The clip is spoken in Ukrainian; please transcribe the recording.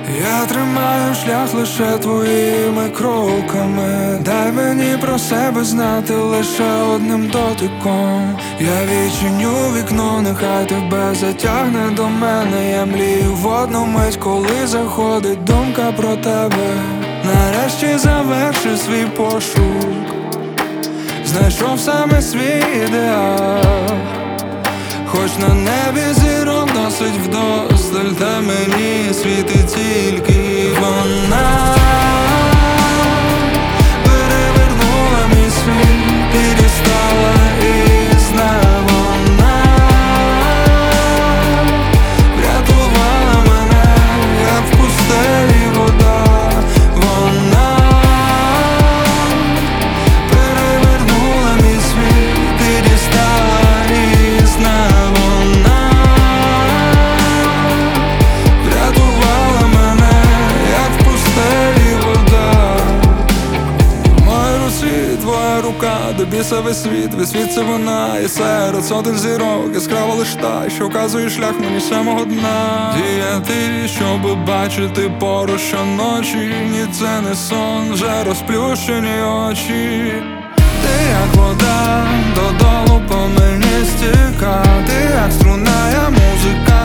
Я тримаю шлях лише твоїми кроками. Дай мені про себе знати лише одним дотиком. Я відчиню вікно, нехай тебе затягне до мене. Я млію в одну мить, коли заходить думка про тебе. Нарешті завершив свій пошук, знайшов саме свій ідеал. Хоч на небі зірок носить вдосталь, та мені світить тільки вона. Перевернула мій світ і дістала із дна. Вона врятувала мене, як в пустелі вода. Вона перевернула мій світ і дістала із дна. Твоя рука, до біса весь світ це вона. І серед сотень зірок яскрава лиш та, що вказує шлях мені самого дна. Діяти, щоб бачити поруч щоночі. Ні, це не сон, вже розплющені очі. Ти як вода, додолу по мені стіка. Ти як струна, я музика.